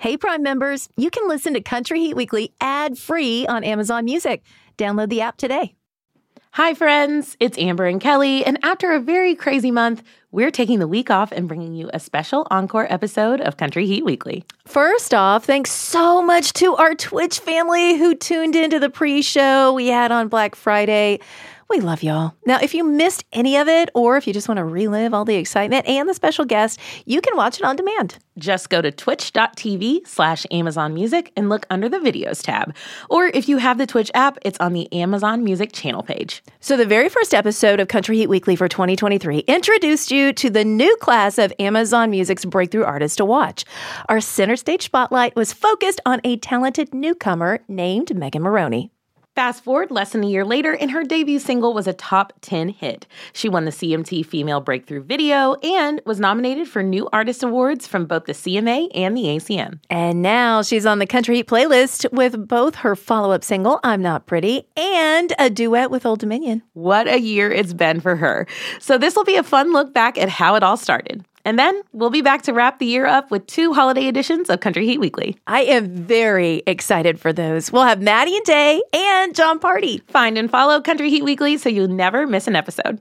Hey, Prime members, you can listen to Country Heat Weekly ad-free on Amazon Music. Download the app today. Hi, friends. It's Amber and Kelly, and after a very crazy month, we're taking the week off and bringing you a special encore episode of Country Heat Weekly. First off, thanks so much to our Twitch family who tuned into the pre-show we had on Black Friday. We love y'all. Now, if you missed any of it, or if you just want to relive all the excitement and the special guest, you can watch it on demand. Just go to twitch.tv/Amazon Music and look under the videos tab. Or if you have the Twitch app, it's on the Amazon Music channel page. So the very first episode of Country Heat Weekly for 2023 introduced you to the new class of Amazon Music's breakthrough artists to watch. Our center stage spotlight was focused on a talented newcomer named Megan Moroney. Fast forward less than a year later, and her debut single was a top 10 hit. She won the CMT Female Breakthrough Video and was nominated for new artist awards from both the CMA and the ACM. And now she's on the Country Heat playlist with both her follow-up single, I'm Not Pretty, and a duet with Old Dominion. What a year it's been for her. So this will be a fun look back at how it all started. And then we'll be back to wrap the year up with 2 holiday editions of Country Heat Weekly. I am very excited for those. We'll have Maddie and Day and John Party. Find and follow Country Heat Weekly so you'll never miss an episode.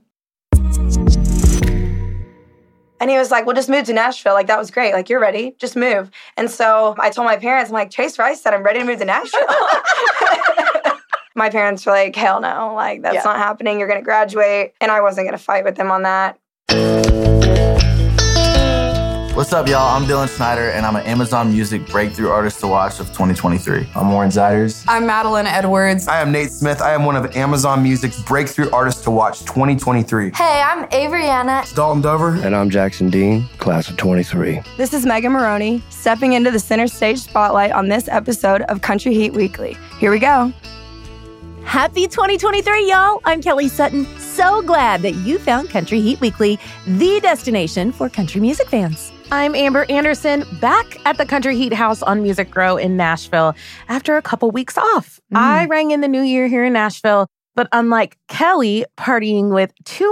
And he was like, well, just move to Nashville. Like, that was great. Like, you're ready. Just move. And so I told my parents, I'm like, Chase Rice said I'm ready to move to Nashville. My parents were like, hell no. Like, that's not happening. You're going to graduate. And I wasn't going to fight with them on that. What's up, y'all? I'm Dylan Schneider, and I'm an Amazon Music Breakthrough Artist to Watch of 2023. I'm Warren Ziders. I'm Madeline Edwards. I am Nate Smith. I am one of Amazon Music's Breakthrough Artists to Watch 2023. Hey, I'm Avriana. Dalton Dover. And I'm Jackson Dean, class of 23. This is Megan Moroney, stepping into the center stage spotlight on this episode of Country Heat Weekly. Here we go. Happy 2023, y'all. I'm Kelly Sutton. So glad that you found Country Heat Weekly, the destination for country music fans. I'm Amber Anderson, back at the Country Heat House on Music Row in Nashville after a couple weeks off. I rang in the new year here in Nashville, but unlike Kelly partying with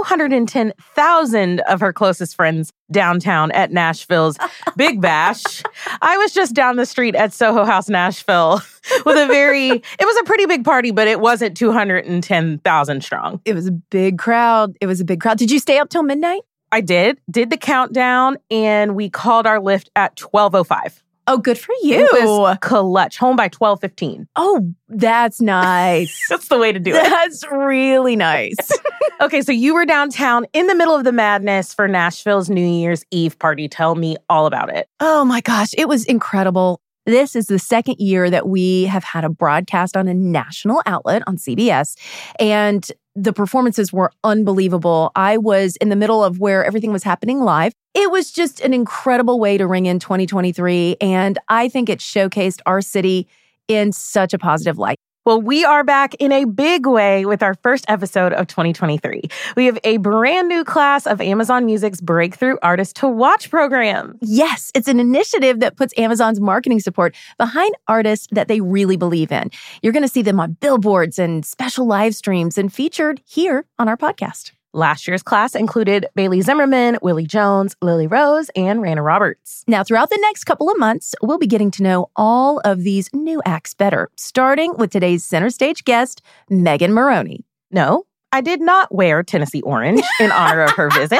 210,000 of her closest friends downtown at Nashville's Big Bash, I was just down the street at Soho House, Nashville with it was a pretty big party, but it wasn't 210,000 strong. It was a big crowd. Did you stay up till midnight? I did the countdown, and we called our Lyft at 12:05. Oh, good for you. It was clutch. Home by 12:15. Oh, that's nice. That's the way to do it. That's really nice. Okay, so you were downtown in the middle of the madness for Nashville's New Year's Eve party. Tell me all about it. Oh my gosh, it was incredible. This is the second year that we have had a broadcast on a national outlet on CBS, and the performances were unbelievable. I was in the middle of where everything was happening live. It was just an incredible way to ring in 2023, and I think it showcased our city in such a positive light. Well, we are back in a big way with our first episode of 2023. We have a brand new class of Amazon Music's Breakthrough Artist to Watch program. Yes, it's an initiative that puts Amazon's marketing support behind artists that they really believe in. You're going to see them on billboards and special live streams and featured here on our podcast. Last year's class included Bailey Zimmerman, Willie Jones, Lily Rose, and Rana Roberts. Now, throughout the next couple of months, we'll be getting to know all of these new acts better, starting with today's center stage guest, Megan Moroney. No, I did not wear Tennessee orange in honor of her visit.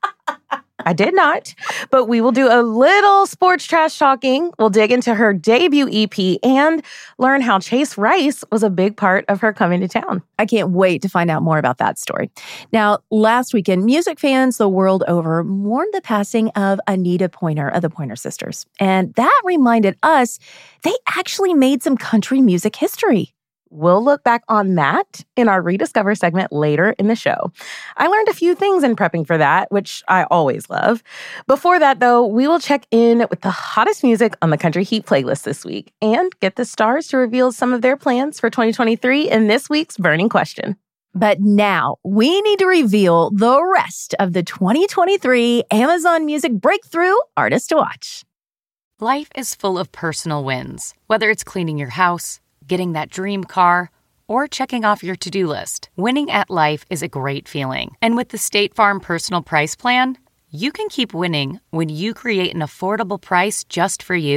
I did not, but we will do a little sports trash talking. We'll dig into her debut EP and learn how Chase Rice was a big part of her coming to town. I can't wait to find out more about that story. Now, last weekend, music fans the world over mourned the passing of Anita Pointer of the Pointer Sisters. And that reminded us they actually made some country music history. We'll look back on that in our Rediscover segment later in the show. I learned a few things in prepping for that, which I always love. Before that, though, we will check in with the hottest music on the Country Heat playlist this week and get the stars to reveal some of their plans for 2023 in this week's Burning Question. But now we need to reveal the rest of the 2023 Amazon Music Breakthrough Artist to Watch. Life is full of personal wins, whether it's cleaning your house, getting that dream car, or checking off your to-do list. Winning at life is a great feeling. And with the State Farm Personal Price Plan, you can keep winning when you create an affordable price just for you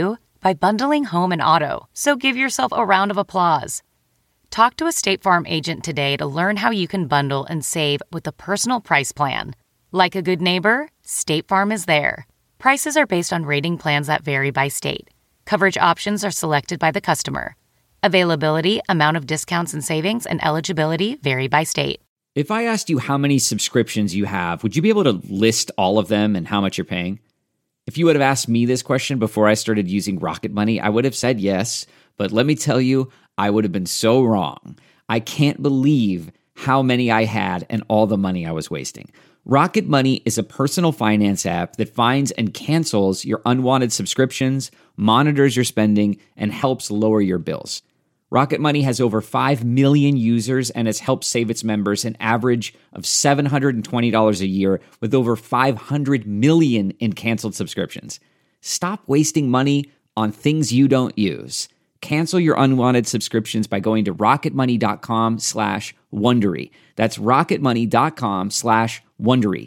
by bundling home and auto, so give yourself a round of applause. Talk to a State Farm agent today to learn how you can bundle and save with a personal price plan. Like a good neighbor, State Farm is there. Prices are based on rating plans that vary by state. Coverage options are selected by the customer. Availability, amount of discounts and savings, and eligibility vary by state. If I asked you how many subscriptions you have, would you be able to list all of them and how much you're paying? If you would have asked me this question before I started using Rocket Money, I would have said yes. But let me tell you, I would have been so wrong. I can't believe how many I had and all the money I was wasting. Rocket Money is a personal finance app that finds and cancels your unwanted subscriptions, monitors your spending, and helps lower your bills. Rocket Money has over 5 million users and has helped save its members an average of $720 a year with over 500 million in canceled subscriptions. Stop wasting money on things you don't use. Cancel your unwanted subscriptions by going to rocketmoney.com/Wondery. That's rocketmoney.com/Wondery.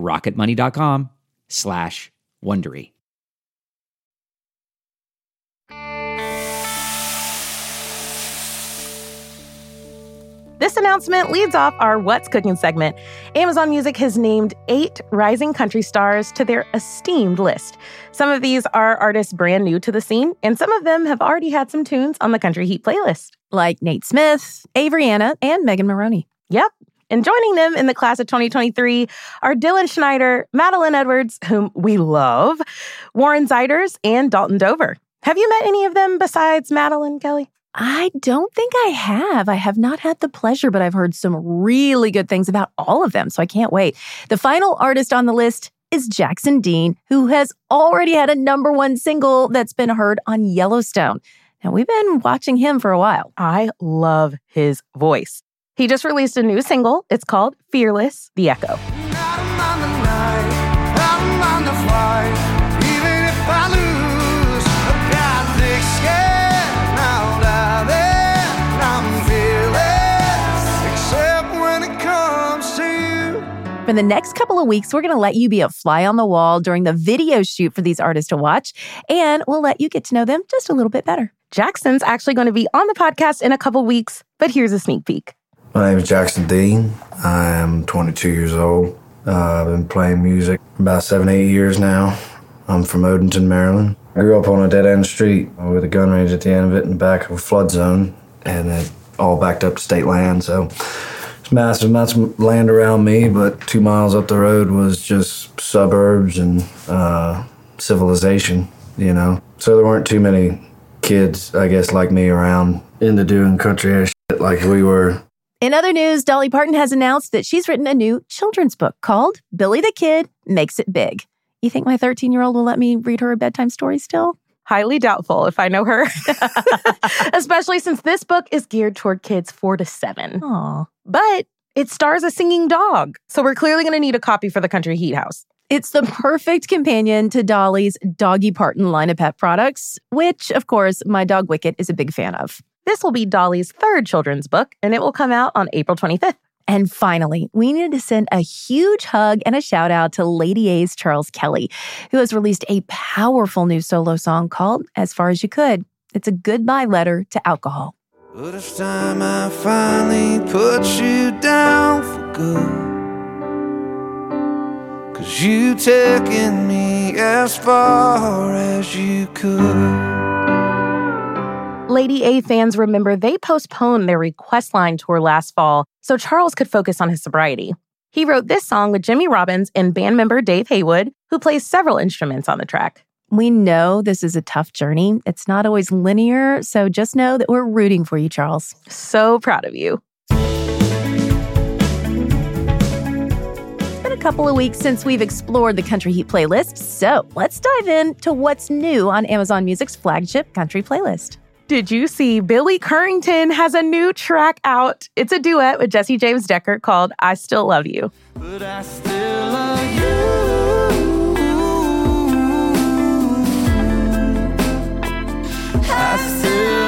rocketmoney.com/Wondery. This announcement leads off our What's Cooking segment. Amazon Music has named 8 rising country stars to their esteemed list. Some of these are artists brand new to the scene, and some of them have already had some tunes on the Country Heat playlist. Like Nate Smith, Avery Anna, and Megan Maroney. Yep. And joining them in the class of 2023 are Dylan Schneider, Madeline Edwards, whom we love, Warren Zeiders, and Dalton Dover. Have you met any of them besides Madeline, Kelly? I don't think I have. I have not had the pleasure, but I've heard some really good things about all of them, so I can't wait. The final artist on the list is Jackson Dean, who has already had a #1 single that's been heard on Yellowstone. And we've been watching him for a while. I love his voice. He just released a new single. It's called Fearless, The Echo. For the next couple of weeks, we're going to let you be a fly on the wall during the video shoot for these artists to watch, and we'll let you get to know them just a little bit better. Jackson's actually going to be on the podcast in a couple weeks, but here's a sneak peek. My name is Jackson Dean. I am 22 years old. I've been playing music about 7-8 years now. I'm from Odenton, Maryland. I grew up on a dead-end street with a gun range at the end of it in the back of a flood zone, and it all backed up to state land, so it's massive amounts of land around me, but 2 miles up the road was just suburbs and civilization, you know. So there weren't too many kids, I guess, like me around into doing country ass shit like we were. In other news, Dolly Parton has announced that she's written a new children's book called Billy the Kid Makes It Big. You think my 13-year-old will let me read her a bedtime story still? Highly doubtful if I know her. Especially since this book is geared toward kids 4 to 7. Aw. But it stars a singing dog, so we're clearly going to need a copy for the Country Heat House. It's the perfect companion to Dolly's Doggy Parton line of pet products, which, of course, my dog Wicket is a big fan of. This will be Dolly's 3rd children's book, and it will come out on April 25th. And finally, we needed to send a huge hug and a shout out to Lady A's Charles Kelly, who has released a powerful new solo song called As Far As You Could. It's a goodbye letter to alcohol. But it's time I finally put you down for good, 'cause you taken me as far as you could. Lady A fans remember they postponed their Request Line tour last fall so Charles could focus on his sobriety. He wrote this song with Jimmy Robbins and band member Dave Haywood, who plays several instruments on the track. We know this is a tough journey. It's not always linear, so just know that we're rooting for you, Charles. So proud of you. It's been a couple of weeks since we've explored the Country Heat playlist, so let's dive in to what's new on Amazon Music's flagship country playlist. Did you see Billy Currington has a new track out? It's a duet with Jesse James Decker called I Still Love You. But I still love you. I still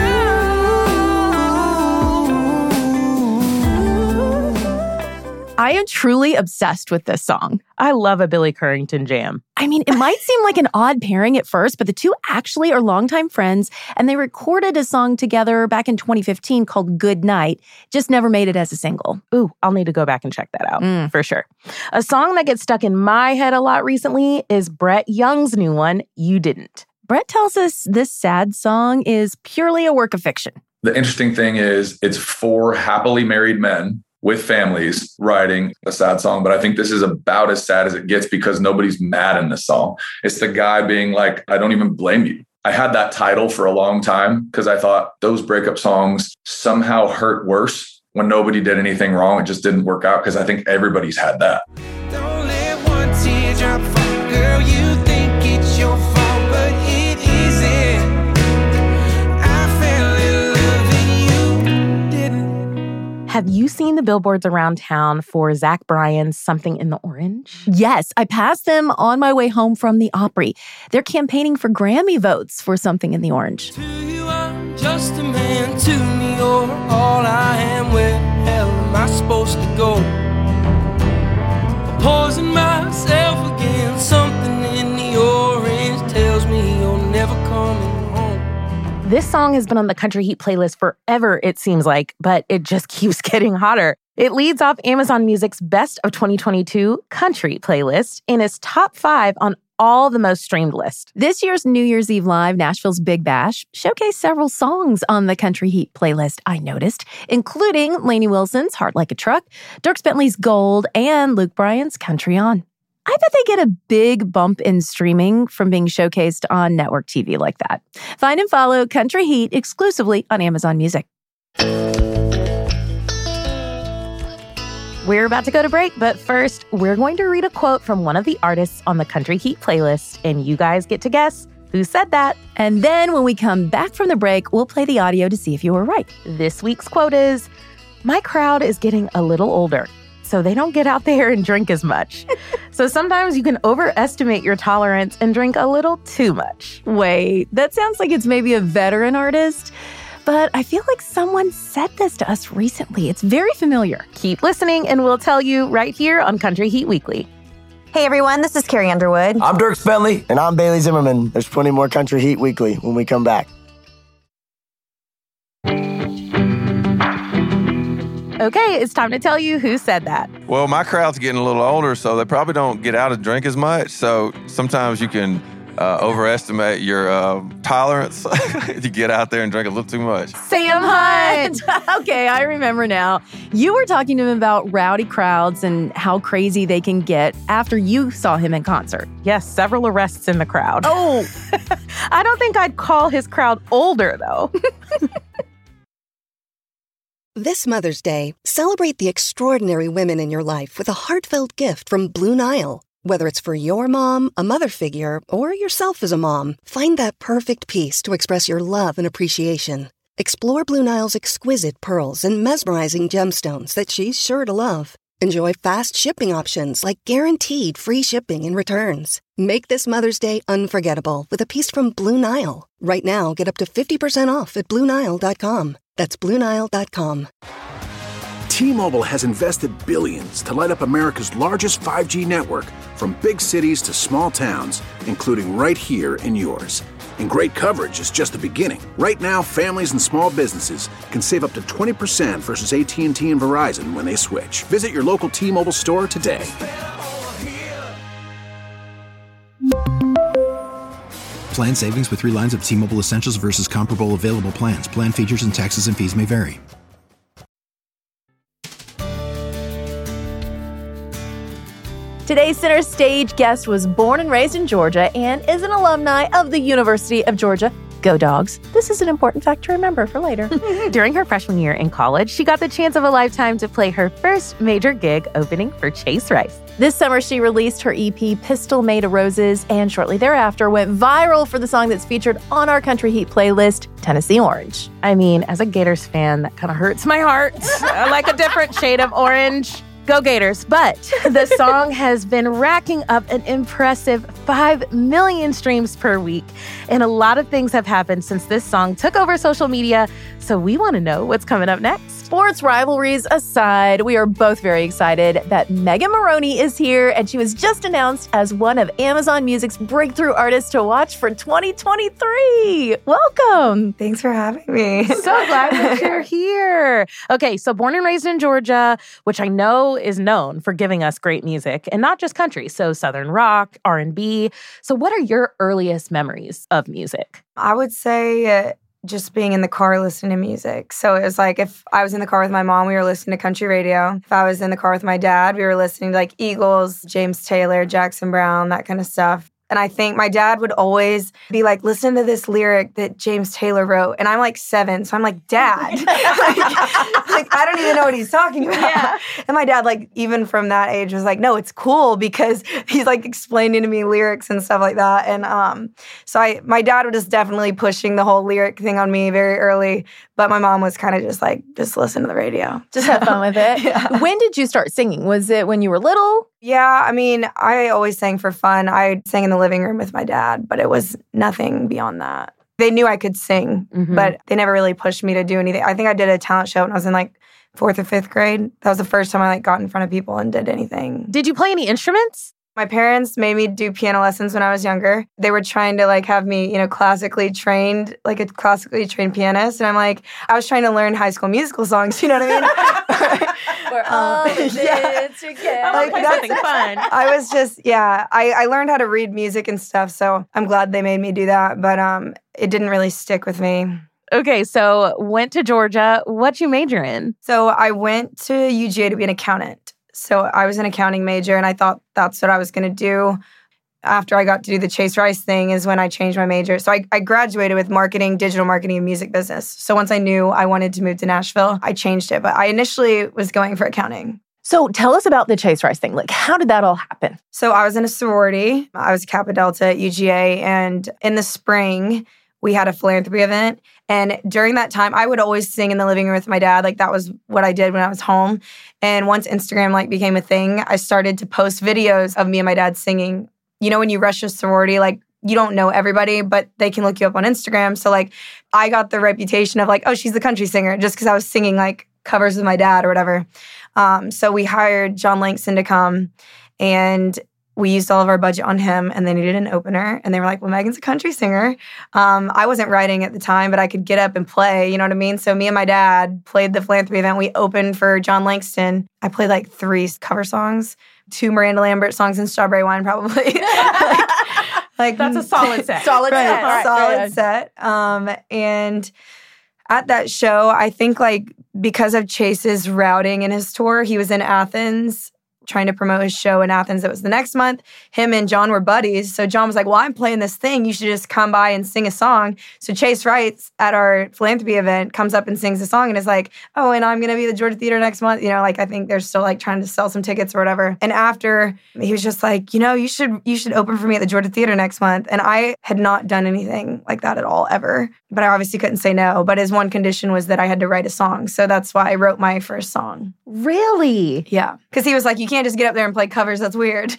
love you. I I am truly obsessed with this song. I love a Billy Currington jam. I mean, it might seem like an odd pairing at first, but the two actually are longtime friends, and they recorded a song together back in 2015 called Good Night. Just never made it as a single. Ooh, I'll need to go back and check that out for sure. A song that gets stuck in my head a lot recently is Brett Young's new one, You Didn't. Brett tells us this sad song is purely a work of fiction. The interesting thing is it's 4 happily married men with families writing a sad song. But I think this is about as sad as it gets because nobody's mad in this song. It's the guy being like, I don't even blame you. I had that title for a long time because I thought those breakup songs somehow hurt worse when nobody did anything wrong. It just didn't work out because I think everybody's had that. Don't let one teardrop fall, girl. You think it's your fault, but it isn't. Have you seen the billboards around town for Zach Bryan's Something in the Orange? Yes, I passed them on my way home from the Opry. They're campaigning for Grammy votes for Something in the Orange. To you, I'm just a man. To me, you're all I am. Where the hell am I supposed to go? Poison myself again. Something in the orange tells me you're never coming home. This song has been on the Country Heat playlist forever, it seems like, but it just keeps getting hotter. It leads off Amazon Music's Best of 2022 Country playlist and is top 5 on all the most streamed lists. This year's New Year's Eve Live, Nashville's Big Bash, showcased several songs on the Country Heat playlist, I noticed, including Lainey Wilson's Heart Like a Truck, Dierks Bentley's Gold, and Luke Bryan's Country On. I bet they get a big bump in streaming from being showcased on network TV like that. Find and follow Country Heat exclusively on Amazon Music. We're about to go to break, but first, we're going to read a quote from one of the artists on the Country Heat playlist, and you guys get to guess who said that. And then when we come back from the break, we'll play the audio to see if you were right. This week's quote is, "My crowd is getting a little older, so they don't get out there and drink as much. So sometimes you can overestimate your tolerance and drink a little too much." Wait, that sounds like it's maybe a veteran artist, but I feel like someone said this to us recently. It's very familiar. Keep listening and we'll tell you right here on Country Heat Weekly. Hey everyone, this is Carrie Underwood. I'm Dierks Bentley. And I'm Bailey Zimmerman. There's plenty more Country Heat Weekly when we come back. Okay, it's time to tell you who said that. Well, my crowd's getting a little older, so they probably don't get out and drink as much. So sometimes you can overestimate your tolerance. You get out there and drink a little too much. Sam Hunt! Okay, I remember now. You were talking to him about rowdy crowds and how crazy they can get after you saw him in concert. Yes, several arrests in the crowd. Oh! I don't think I'd call his crowd older, though. This Mother's Day, celebrate the extraordinary women in your life with a heartfelt gift from Blue Nile. Whether it's for your mom, a mother figure, or yourself as a mom, find that perfect piece to express your love and appreciation. Explore Blue Nile's exquisite pearls and mesmerizing gemstones that she's sure to love. Enjoy fast shipping options like guaranteed free shipping and returns. Make this Mother's Day unforgettable with a piece from Blue Nile. Right now, get up to 50% off at BlueNile.com. That's BlueNile.com. T-Mobile has invested billions to light up America's largest 5G network, from big cities to small towns, including right here in yours. And great coverage is just the beginning. Right now, families and small businesses can save up to 20% versus AT&T and Verizon when they switch. Visit your local T-Mobile store today. Plan savings with 3 lines of T-Mobile Essentials versus comparable available plans. Plan features and taxes and fees may vary. Today's center stage guest was born and raised in Georgia and is an alumni of the University of Georgia. Go Dogs. This is an important fact to remember for later. During her freshman year in college, she got the chance of a lifetime to play her first major gig opening for Chase Rice. This summer, she released her EP, Pistol Made of Roses, and shortly thereafter went viral for the song that's featured on our Country Heat playlist, Tennessee Orange. I mean, as a Gators fan, that kind of hurts my heart. I like a different shade of orange. Go Gators. But the song has been racking up an impressive 5 million streams per week. And a lot of things have happened since this song took over social media. So we want to know what's coming up next. Sports rivalries aside, we are both very excited that Megan Moroney is here, and she was just announced as one of Amazon Music's breakthrough artists to watch for 2023. Welcome. Thanks for having me. So glad that you're here. Okay, so born and raised in Georgia, which I know is known for giving us great music, and not just country, so Southern rock, R&B. So what are your earliest memories of music? I would say just being in the car listening to music. So it was like if I was in the car with my mom, we were listening to country radio. If I was in the car with my dad, we were listening to like Eagles, James Taylor, Jackson Browne, that kind of stuff. And I think my dad would always be like, listen to this lyric that James Taylor wrote. And I'm like 7, so I'm like, Dad. like, I don't even know what he's talking about. Yeah. And my dad, like, even from that age was like, no, it's cool because he's like explaining to me lyrics and stuff like that. And so my dad was just definitely pushing the whole lyric thing on me very early. But my mom was kind of just like, just listen to the radio. Just have fun with it. Yeah. When did you start singing? Was it when you were little? Yeah, I mean, I always sang for fun. I sang in the living room with my dad, but it was nothing beyond that. They knew I could sing, but they never really pushed me to do anything. I think I did a talent show when I was in like 4th or 5th grade. That was the first time I like got in front of people and did anything. Did you play any instruments? My parents made me do piano lessons when I was younger. They were trying to like have me, classically trained, like a classically trained pianist. And I'm like, I was trying to learn High School Musical songs, you know what I mean? We're all in it together. Like, play something fun. I was just, I learned how to read music and stuff. So I'm glad they made me do that. But it didn't really stick with me. Okay, so went to Georgia. What'd you major in? So I went to UGA to be an accountant. So I was an accounting major, and I thought that's what I was going to do. After I got to do the Chase Rice thing is when I changed my major. So I graduated with marketing, digital marketing, and music business. So once I knew I wanted to move to Nashville, I changed it. But I initially was going for accounting. So tell us about the Chase Rice thing. Like, how did that all happen? So I was in a sorority. I was Kappa Delta at UGA. And in the spring, we had a philanthropy event. And during that time, I would always sing in the living room with my dad. Like, that was what I did when I was home. And once Instagram, like, became a thing, I started to post videos of me and my dad singing. You know, when you rush a sorority, like, you don't know everybody, but they can look you up on Instagram. So, like, I got the reputation of, like, oh, she's the country singer, just because I was singing, like, covers with my dad or whatever. So we hired John Langston to come, and we used all of our budget on him, and they needed an opener. And they were like, well, Megan's a country singer. I wasn't writing at the time, but I could get up and play, you know what I mean? So me and my dad played the philanthropy event. We opened for John Langston. I played like 3 cover songs, 2 Miranda Lambert songs, and Strawberry Wine probably. like That's a solid set. Solid set. Right, solid set. And at that show, I think like because of Chase's routing in his tour, he was in Athens trying to promote his show in Athens. It was the next month. Him and John were buddies. So John was like, well, I'm playing this thing. You should just come by and sing a song. So Chase Rice at our philanthropy event comes up and sings a song and is like, oh, and I'm going to be at the Georgia Theater next month. You know, like I think they're still like trying to sell some tickets or whatever. And after, he was just like, you know, you should open for me at the Georgia Theater next month. And I had not done anything like that at all, ever. But I obviously couldn't say no. But his one condition was that I had to write a song. So that's why I wrote my first song. Really? Yeah. Because he was like, you can't just get up there and play covers. That's weird. And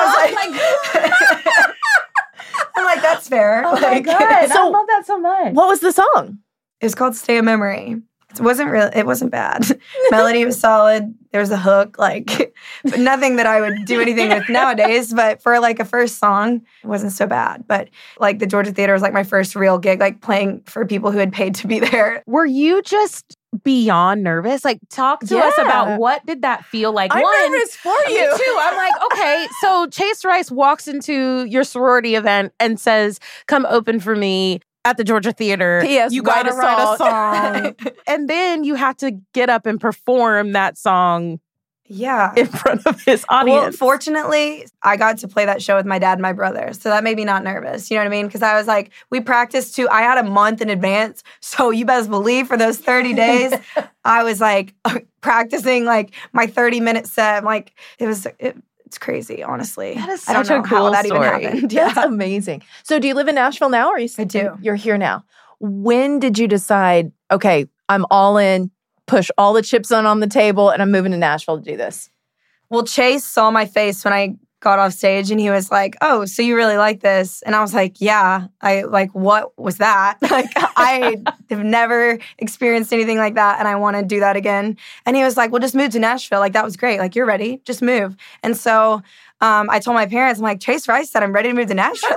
I was like, I'm like, that's fair. Oh like, my God. So, I love that so much. What was the song? It was called Stay a Memory. It wasn't bad. Melody was solid. There was a hook, like nothing that I would do anything with nowadays. But for like a first song, it wasn't so bad. But like the Georgia Theater was like my first real gig, like playing for people who had paid to be there. Were you just beyond nervous? Like, talk to us about what did that feel like? I'm nervous for you. Me too. I'm like, okay, so Chase Rice walks into your sorority event and says, come open for me at the Georgia Theater. P.S. You got to write a song. And then you have to get up and perform that song in front of his audience. Well, fortunately, I got to play that show with my dad and my brother. So that made me not nervous. You know what I mean? Because I was like, we practiced I had a month in advance. So you best believe for those 30 days, I was like practicing like my 30-minute set. Like it's crazy, honestly. That is I don't such know a cool how that story. even happened. That's amazing. So do you live in Nashville now, or I do. You're here now? When did you decide, okay, I'm all in, push all the chips on the table, and I'm moving to Nashville to do this? Well, Chase saw my face when I got off stage and he was like, "Oh, so you really like this?" And I was like, "Yeah." I like, what was that? Like, I have never experienced anything like that and I want to do that again. And he was like, "Well, just move to Nashville. Like, that was great. Like, you're ready. Just move." And so I told my parents, I'm like, "Chase Rice said I'm ready to move to Nashville."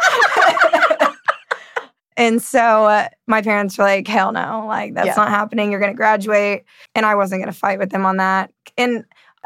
And so my parents were like, "Hell no. Like, that's not happening. You're going to graduate." And I wasn't going to fight with them on that. And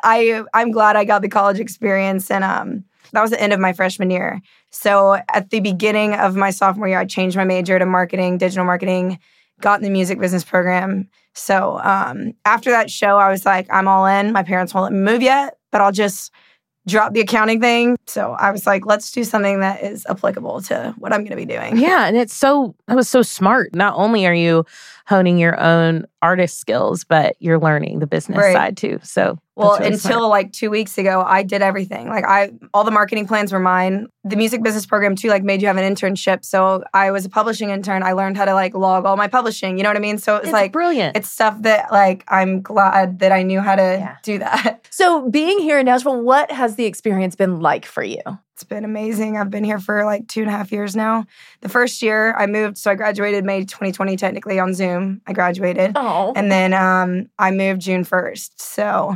I'm glad I got the college experience, and that was the end of my freshman year. So at the beginning of my sophomore year, I changed my major to marketing, digital marketing, got in the music business program. So after that show, I was like, I'm all in. My parents won't let me move yet, but I'll just drop the accounting thing. So I was like, let's do something that is applicable to what I'm going to be doing. Yeah, and that was so smart. Not only are you honing your own artist skills, but you're learning the business side too. So well, really until smart. like 2 weeks ago, I did everything. Like all the marketing plans were mine. The music business program too, like made you have an internship. So I was a publishing intern. I learned how to like log all my publishing. You know what I mean? So it was like brilliant. It's stuff that like I'm glad that I knew how to do that. So being here in Nashville, what has the experience been like for you? It's been amazing. I've been here for like 2.5 years now. The first year I moved, so I graduated May 2020 technically on Zoom. I graduated. Oh. And then I moved June 1st. So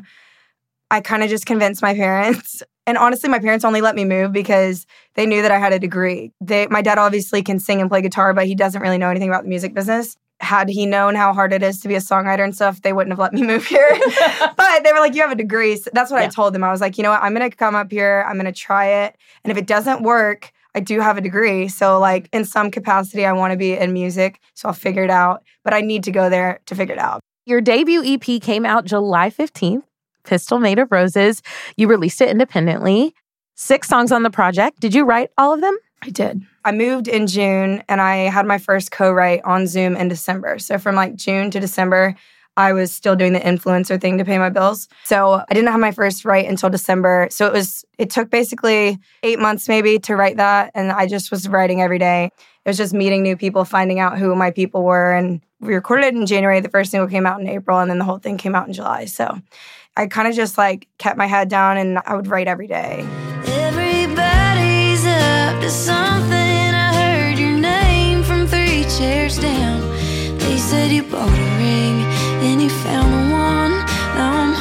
I kind of just convinced my parents. And honestly, my parents only let me move because they knew that I had a degree. My dad obviously can sing and play guitar, but he doesn't really know anything about the music business. Had he known how hard it is to be a songwriter and stuff, they wouldn't have let me move here. But they were like, "You have a degree." So that's what I told them. I was like, "You know what? I'm going to come up here. I'm going to try it. And if it doesn't work, I do have a degree. So like in some capacity, I want to be in music. So I'll figure it out. But I need to go there to figure it out." Your debut EP came out July 15th, Pistol Made of Roses. You released it independently. 6 songs on the project. Did you write all of them? I did. I moved in June and I had my first co-write on Zoom in December. So from like June to December, I was still doing the influencer thing to pay my bills. So I didn't have my first write until December. So it took basically 8 months maybe to write that. And I just was writing every day. It was just meeting new people, finding out who my people were. And we recorded it in January. The first single came out in April and then the whole thing came out in July. So I kind of just like kept my head down and I would write every day. Everybody's up to something. I heard your name from 3 chairs down. They said you bought a ring and you found the one. Now I'm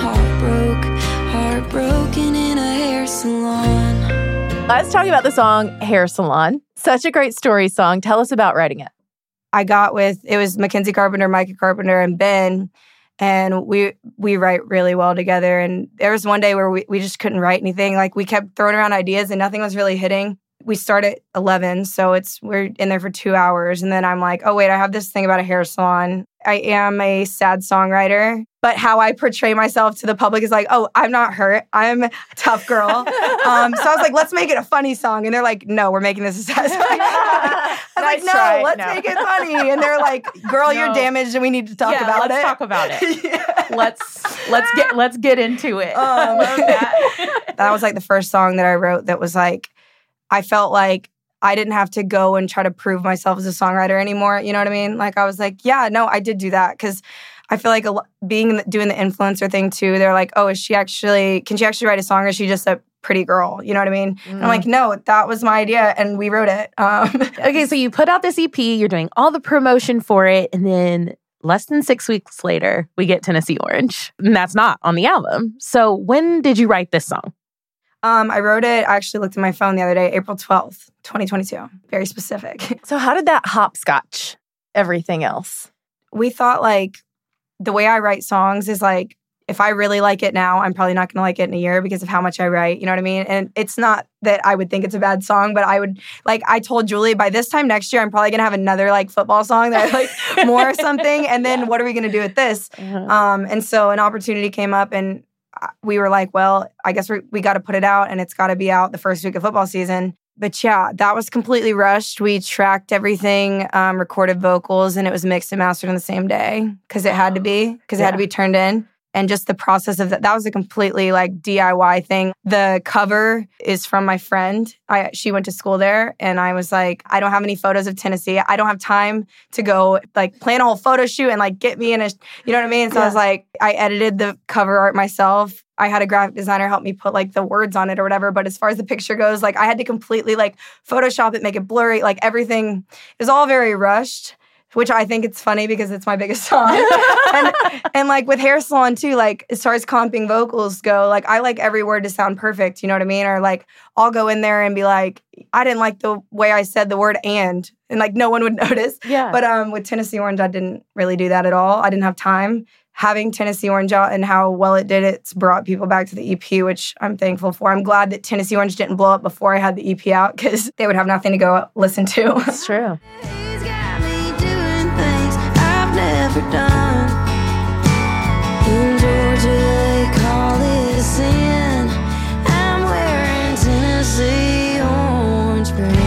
heartbroken in a hair salon. Let's talk about the song Hair Salon. Such a great story song. Tell us about writing it. It was Mackenzie Carpenter, Micah Carpenter, and Ben. And we write really well together. And there was one day where we just couldn't write anything. Like we kept throwing around ideas and nothing was really hitting. We start at 11, so we're in there for 2 hours. And then I'm like, oh, wait, I have this thing about a hair salon. I am a sad songwriter, but how I portray myself to the public is like, oh, I'm not hurt. I'm a tough girl. So I was like, let's make it a funny song. And they're like, no, we're making this a sad song. I was like, no, let's make it funny. And they're like, girl, you're damaged and we need to talk about it. Let's talk about it. Let's get into it. I love that. That was like the first song that I wrote that was like, I felt like I didn't have to go and try to prove myself as a songwriter anymore. You know what I mean? Like I was like, yeah, no, I did do that. Because I feel like doing the influencer thing too, they're like, oh, can she actually write a song or is she just a pretty girl? You know what I mean? Mm-hmm. And I'm like, no, that was my idea and we wrote it. Okay, so you put out this EP, you're doing all the promotion for it, and then less than 6 weeks later, we get Tennessee Orange. And that's not on the album. So when did you write this song? I wrote it, I actually looked at my phone the other day, April 12th, 2022. Very specific. So how did that hopscotch everything else? We thought like the way I write songs is like, if I really like it now, I'm probably not going to like it in a year because of how much I write. You know what I mean? And it's not that I would think it's a bad song, but I told Julie, by this time next year, I'm probably going to have another like football song that I like more or something. And then what are we going to do with this? Uh-huh. And so an opportunity came up and we were like, well, I guess we got to put it out and it's got to be out the first week of football season. But yeah, that was completely rushed. We tracked everything, recorded vocals, and it was mixed and mastered on the same day because it had to be, it had to be turned in. And just the process of that was a completely like DIY thing. The cover is from my friend. She went to school there and I was like, I don't have any photos of Tennessee. I don't have time to go like plan a whole photo shoot and like get me in a, you know what I mean? So I was like, I edited the cover art myself. I had a graphic designer help me put like the words on it or whatever. But as far as the picture goes, like I had to completely like Photoshop it, make it blurry, like everything. It was all very rushed, which I think it's funny because it's my biggest song. and like with Hair Salon too, like as far as comping vocals go, like I like every word to sound perfect, you know what I mean? Or like I'll go in there and be like, I didn't like the way I said the word and like no one would notice. Yeah. But with Tennessee Orange, I didn't really do that at all. I didn't have time. Having Tennessee Orange out and how well it did, it's brought people back to the EP, which I'm thankful for. I'm glad that Tennessee Orange didn't blow up before I had the EP out because they would have nothing to go listen to. It's true. Never done. In Georgia, they call it a sin. I'm wearing Tennessee orange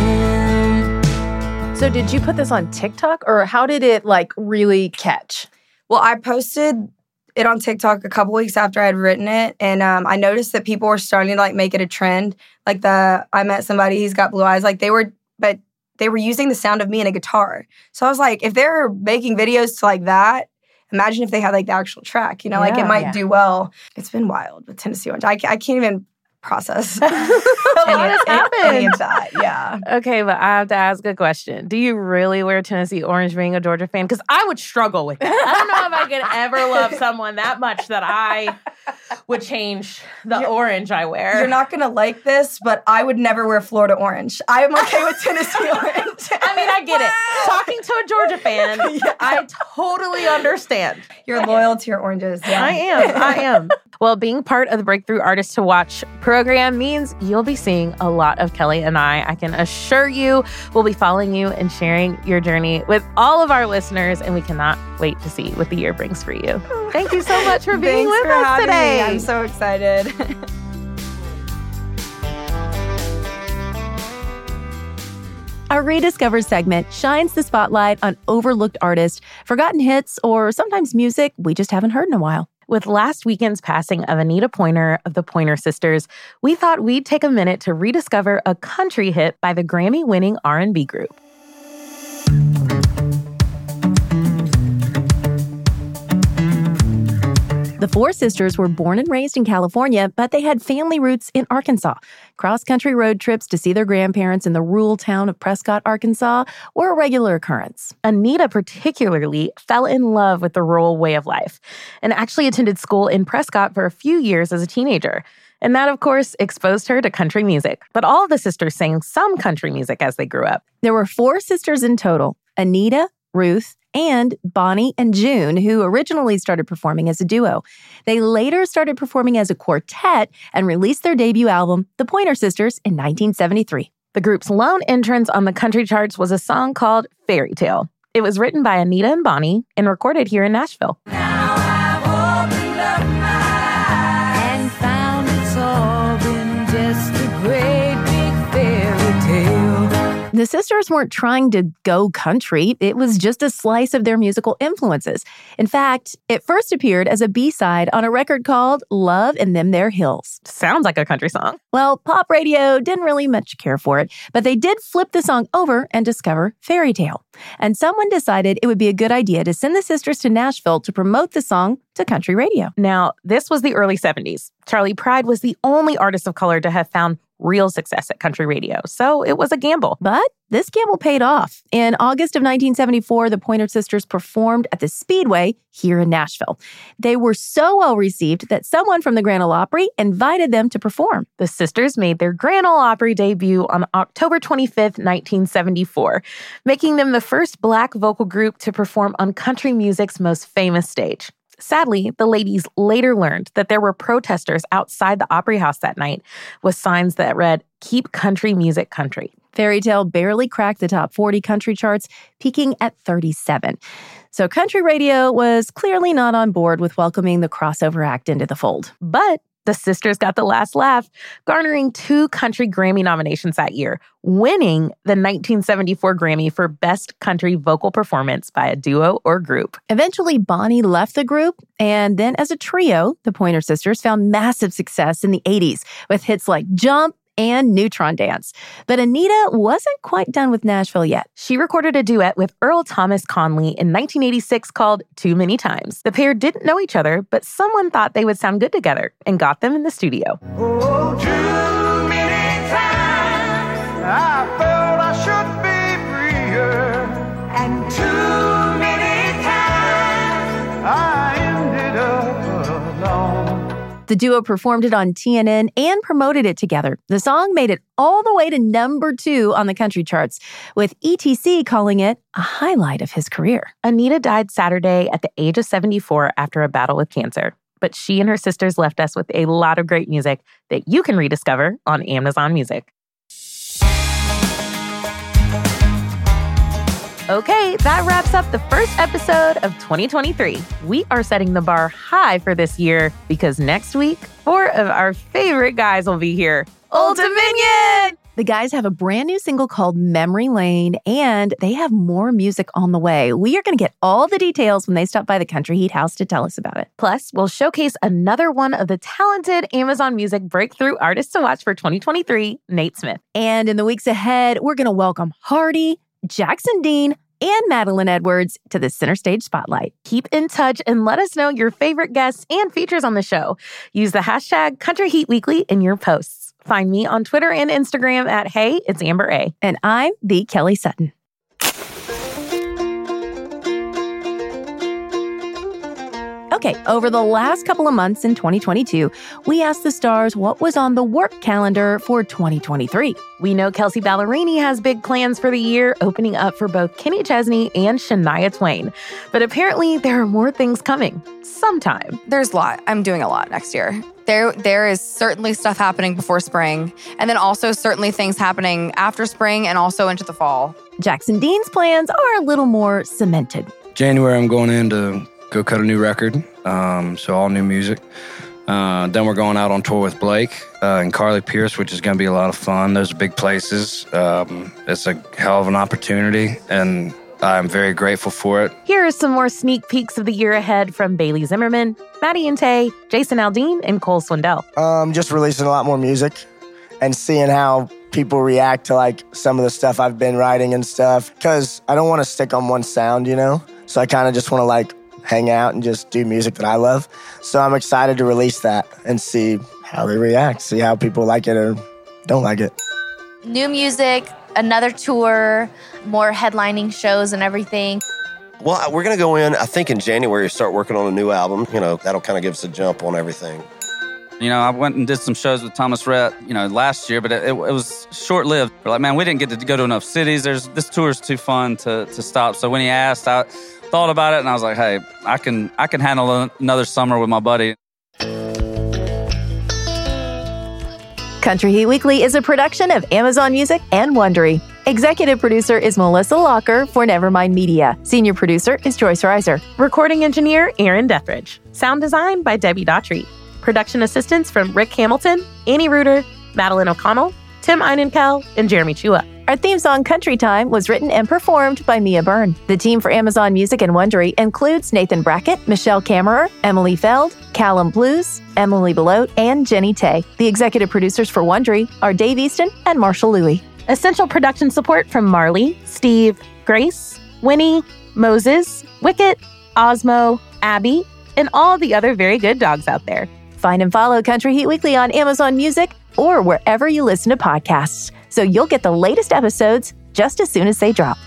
brim. So did you put this on TikTok or how did it like really catch? Well, I posted it on TikTok a couple weeks after I had written it. And I noticed that people were starting to like make it a trend. Like I met somebody, he's got blue eyes. Like they were using the sound of me and a guitar. So I was like, if they're making videos to like that, imagine if they had like the actual track, you know, like it might do well. It's been wild with Tennessee Orange. I can't even process any of that. Yeah. Okay, but I have to ask a question. Do you really wear Tennessee Orange being a Georgia fan? Because I would struggle with that. I don't know if I could ever love someone that much that I would change the orange I wear. You're not going to like this, but I would never wear Florida Orange. I'm okay with Tennessee Orange. I mean, I get it. Talking to a Georgia fan, I totally understand. You're loyal to your oranges. Yeah. I am. Well, being part of the Breakthrough Artist to Watch program means you'll be seeing a lot of Kelly and I can assure you we'll be following you and sharing your journey with all of our listeners, and we cannot wait to see what the year brings for you. Thank you so much for being with us today. I'm so excited. Our Rediscover segment shines the spotlight on overlooked artists, forgotten hits, or sometimes music we just haven't heard in a while. With last weekend's passing of Anita Pointer of the Pointer Sisters, we thought we'd take a minute to rediscover a country hit by the Grammy-winning R&B group. The four sisters were born and raised in California, but they had family roots in Arkansas. Cross-country road trips to see their grandparents in the rural town of Prescott, Arkansas, were a regular occurrence. Anita particularly fell in love with the rural way of life and actually attended school in Prescott for a few years as a teenager. And that, of course, exposed her to country music. But all of the sisters sang some country music as they grew up. There were four sisters in total: Anita, Ruth, and Bonnie and June, who originally started performing as a duo. They later started performing as a quartet and released their debut album, The Pointer Sisters, in 1973. The group's lone entrance on the country charts was a song called Fairy Tale. It was written by Anita and Bonnie and recorded here in Nashville. Now I've opened up my eyes and found it's all been just a great big fairy tale. The sisters weren't trying to go country. It was just a slice of their musical influences. In fact, it first appeared as a B-side on a record called Love in Them There Hills. Sounds like a country song. Well, pop radio didn't really much care for it, but they did flip the song over and discover Fairy Tale. And someone decided it would be a good idea to send the sisters to Nashville to promote the song to country radio. Now, this was the early 70s. Charlie Pride was the only artist of color to have found real success at country radio, so it was a gamble. But this gamble paid off. In August of 1974, the Pointer Sisters performed at the Speedway here in Nashville. They were so well received that someone from the Grand Ole Opry invited them to perform. The sisters made their Grand Ole Opry debut on October 25th, 1974, making them the first Black vocal group to perform on country music's most famous stage. Sadly, the ladies later learned that there were protesters outside the Opry House that night with signs that read, "Keep country music country." Fairy Tale barely cracked the top 40 country charts, peaking at 37. So country radio was clearly not on board with welcoming the crossover act into the fold. But the sisters got the last laugh, garnering 2 country Grammy nominations that year, winning the 1974 Grammy for Best Country Vocal Performance by a Duo or Group. Eventually, Bonnie left the group, and then as a trio, the Pointer Sisters found massive success in the 80s with hits like Jump and Neutron Dance. But Anita wasn't quite done with Nashville yet. She recorded a duet with Earl Thomas Conley in 1986 called Too Many Times. The pair didn't know each other, but someone thought they would sound good together and got them in the studio. Oh, too many times I felt I should be freer, and too many times I ended up alone. The duo performed it on TNN and promoted it together. The song made it all the way to number 2 on the country charts, with ETC calling it a highlight of his career. Anita died Saturday at the age of 74 after a battle with cancer. But she and her sisters left us with a lot of great music that you can rediscover on Amazon Music. Okay, that wraps up the first episode of 2023. We are setting the bar high for this year because next week, 4 of our favorite guys will be here. Old Dominion! The guys have a brand new single called Memory Lane, and they have more music on the way. We are going to get all the details when they stop by the Country Heat House to tell us about it. Plus, we'll showcase another one of the talented Amazon Music breakthrough artists to watch for 2023, Nate Smith. And in the weeks ahead, we're going to welcome Hardy, Jackson Dean, and Madeline Edwards to the Center Stage Spotlight. Keep in touch and let us know your favorite guests and features on the show. Use the hashtag Country Heat Weekly in your posts. Find me on Twitter and Instagram at Hey, It's Amber A. And I'm the Kelly Sutton. Okay, over the last couple of months in 2022, we asked the stars what was on the work calendar for 2023. We know Kelsea Ballerini has big plans for the year, opening up for both Kenny Chesney and Shania Twain. But apparently, there are more things coming sometime. There's a lot. I'm doing a lot next year. There is certainly stuff happening before spring, and then also certainly things happening after spring and also into the fall. Jackson Dean's plans are a little more cemented. January, I'm going in to go cut a new record, so all new music. Then we're going out on tour with Blake and Carly Pierce, which is going to be a lot of fun. Those are big places. It's a hell of an opportunity, and I'm very grateful for it. Here are some more sneak peeks of the year ahead from Bailey Zimmerman, Maddie and Tay, Jason Aldean, and Cole Swindell. Just releasing a lot more music and seeing how people react to like some of the stuff I've been writing and stuff. Because I don't want to stick on one sound, you know? So I kind of just want to like hang out and just do music that I love. So I'm excited to release that and see how they react, see how people like it or don't like it. New music, another tour, more headlining shows and everything. Well, we're going to go in, I think in January, start working on a new album. You know, that'll kind of give us a jump on everything. You know, I went and did some shows with Thomas Rhett, last year, but it was short-lived. We're like, man, we didn't get to go to enough cities. This tour is too fun to stop. So when he asked, I thought about it, and I was like, hey, I can handle another summer with my buddy. Country Heat Weekly is a production of Amazon Music and Wondery. Executive producer is Melissa Locker for Nevermind Media. Senior producer is Joyce Reiser. Recording engineer, Aaron Dethridge. Sound design by Debbie Daughtry. Production assistants from Rick Hamilton, Annie Reuter, Madeline O'Connell, Tim Einenkel, and Jeremy Chua. Our theme song, Country Time, was written and performed by Mia Byrne. The team for Amazon Music and Wondery includes Nathan Brackett, Michelle Kammerer, Emily Feld, Callum Blues, Emily Belote, and Jenny Tay. The executive producers for Wondery are Dave Easton and Marshall Louie. Essential production support from Marley, Steve, Grace, Winnie, Moses, Wicket, Osmo, Abby, and all the other very good dogs out there. Find and follow Country Heat Weekly on Amazon Music or wherever you listen to podcasts, so you'll get the latest episodes just as soon as they drop.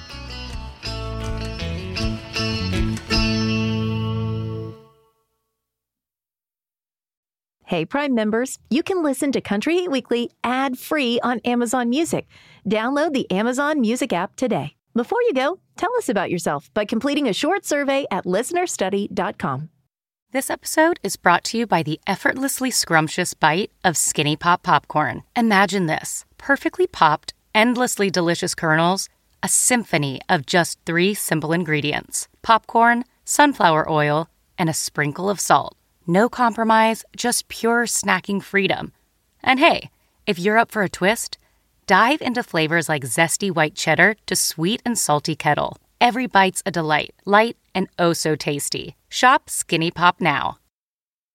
Hey, Prime members, you can listen to Country Heat Weekly ad-free on Amazon Music. Download the Amazon Music app today. Before you go, tell us about yourself by completing a short survey at listenerstudy.com. This episode is brought to you by the effortlessly scrumptious bite of Skinny Pop popcorn. Imagine this: perfectly popped, endlessly delicious kernels, a symphony of just 3 simple ingredients: popcorn, sunflower oil, and a sprinkle of salt. No compromise, just pure snacking freedom. And hey, if you're up for a twist, dive into flavors like zesty white cheddar to sweet and salty kettle. Every bite's a delight, light and oh so tasty. Shop Skinny Pop now.